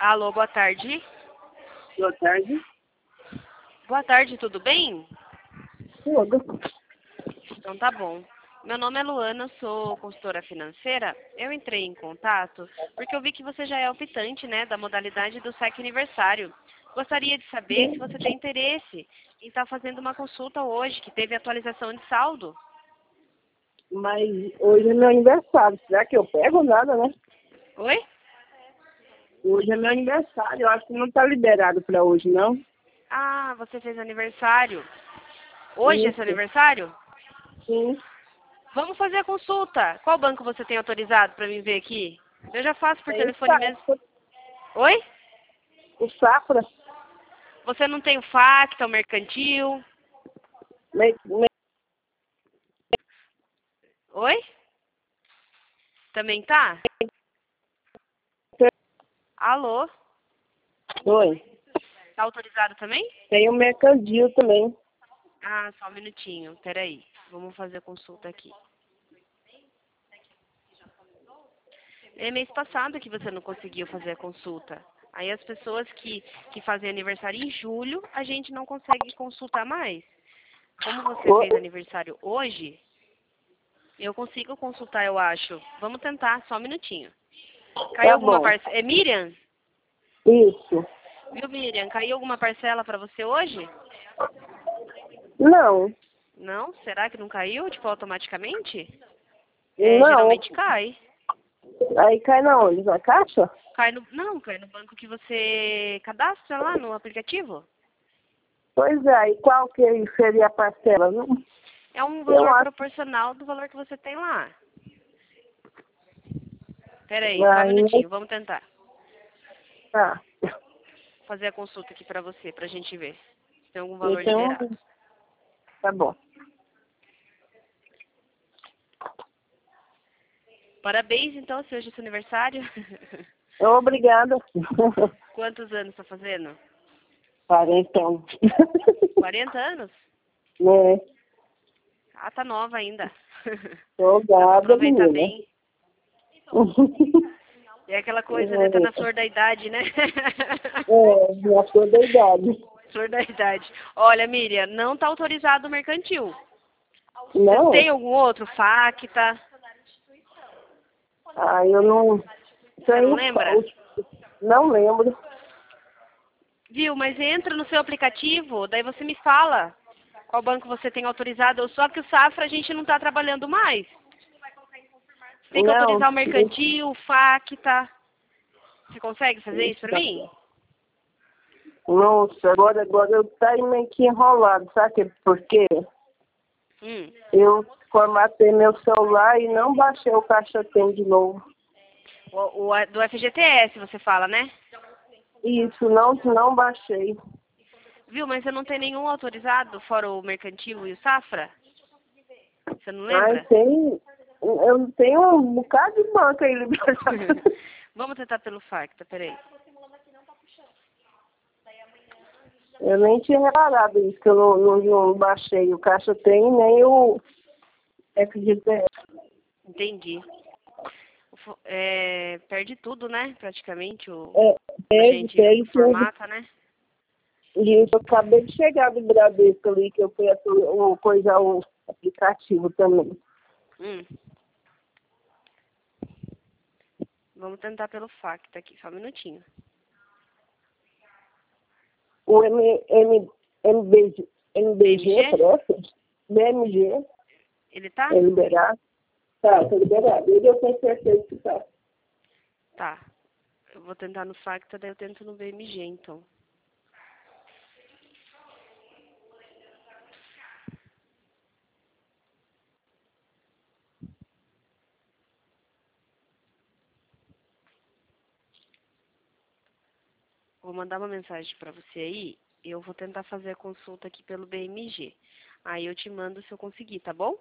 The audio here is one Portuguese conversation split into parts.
Alô, boa tarde. Boa tarde. Boa tarde, tudo bem? Tudo. Então tá bom. Meu nome é Luana, sou consultora financeira. Eu entrei em contato porque eu vi que você já é optante, né, da modalidade do saque aniversário. Gostaria de saber se você tem interesse em estar fazendo uma consulta hoje, que teve atualização de saldo. Mas hoje é meu aniversário. Será que eu pego nada, né? Oi? Hoje é meu aniversário. Eu acho que não tá liberado pra hoje, não. Ah, você fez aniversário. Hoje é seu Isso. aniversário? Sim. Vamos fazer a consulta. Qual banco você tem autorizado para mim ver aqui? Eu já faço por Tem o telefone mesmo. Safra. Oi? O Safra. Você não tem o Facta, o Mercantil? Oi? Também tá? Alô? Oi. Tá autorizado também? Tem o Mercantil também. Ah, só um minutinho. Peraí. Vamos fazer a consulta aqui. É mês passado que você não conseguiu fazer a consulta. Aí as pessoas que fazem aniversário em julho, a gente não consegue consultar mais. Como você fez aniversário hoje, eu consigo consultar, eu acho. Vamos tentar, só um minutinho. Caiu Tá alguma bom. parcela? É Miriam? Isso. Viu, Miriam? Caiu alguma parcela para você hoje? Não. Não? Será que não caiu, tipo, automaticamente? É, Não. geralmente cai. Aí cai na onde? Na caixa? Não, cai no banco que você cadastra lá no aplicativo. Pois é. E qual que seria a parcela? Não. É um Eu valor acho. proporcional do valor que você tem lá. Pera aí, só um Aí, minutinho, vamos tentar tá. fazer a consulta aqui pra você, pra gente ver se tem algum valor liberado. Então, tá bom. Parabéns, então, se hoje é seu aniversário. Obrigada. Quantos anos tá fazendo? 40. 40 anos? Né? Ah, tá nova ainda. Dá pra Obrigada, aproveitar menina. bem. É aquela coisa, né? Tá na flor da idade, né? Já sou da idade. Flor da idade. Olha, Miriam, não tá autorizado o mercantil. Você Não? tem algum outro? Facta? Ah, eu não Você não tenho. lembra? Não lembro. Viu? Mas entra no seu aplicativo, daí você me fala qual banco você tem autorizado. Só que o Safra a gente não tá trabalhando mais. Tem que Não. autorizar o mercantil, o Facta. Você consegue fazer isso pra mim? Nossa, agora eu tá meio que enrolado, sabe por quê? Hum. Eu formatei meu celular e não baixei o Caixa Tem de novo. Do FGTS você fala, né? Isso, não baixei. Viu? Mas você não tem nenhum autorizado, fora o mercantil e o Safra? Você não Ai, lembra? eu tenho um bocado de banco aí liberado. Vamos tentar pelo Facta, peraí. Eu nem tinha reparado isso, que eu não baixei o Caixa Tem nem o FGTS. Entendi. Perde tudo, né? Praticamente, quando a Perde, gente perde tudo. formata, né? E eu acabei de chegar do Bradesco ali, que eu fui coisar o aplicativo também. Hum. Vamos tentar pelo Facta aqui, só um minutinho. O MBG, BMG? parece? BMG, Ele tá? é liberado. Tá liberado. Ele eu tenho certeza que tá. Tá. Eu vou tentar no Facta, daí eu tento no BMG, então. Vou mandar uma mensagem pra você aí e eu vou tentar fazer a consulta aqui pelo BMG. Aí eu te mando se eu conseguir, tá bom?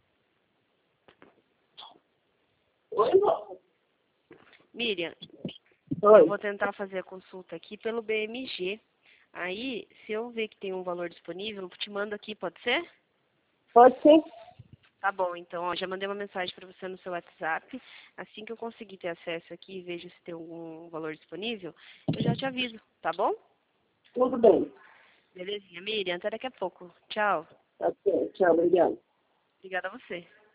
Oi, não. Miriam, eu Oi. vou tentar fazer a consulta aqui pelo BMG. Aí, se eu ver que tem um valor disponível, eu te mando aqui, pode ser? Pode ser? Tá bom, então, ó, já mandei uma mensagem para você no seu WhatsApp. Assim que eu conseguir ter acesso aqui e vejo se tem algum valor disponível, eu já te aviso, tá bom? Tudo bem. Belezinha, Miriam, até daqui a pouco. Tchau. Tá certo. Tchau, obrigada. Obrigada a você.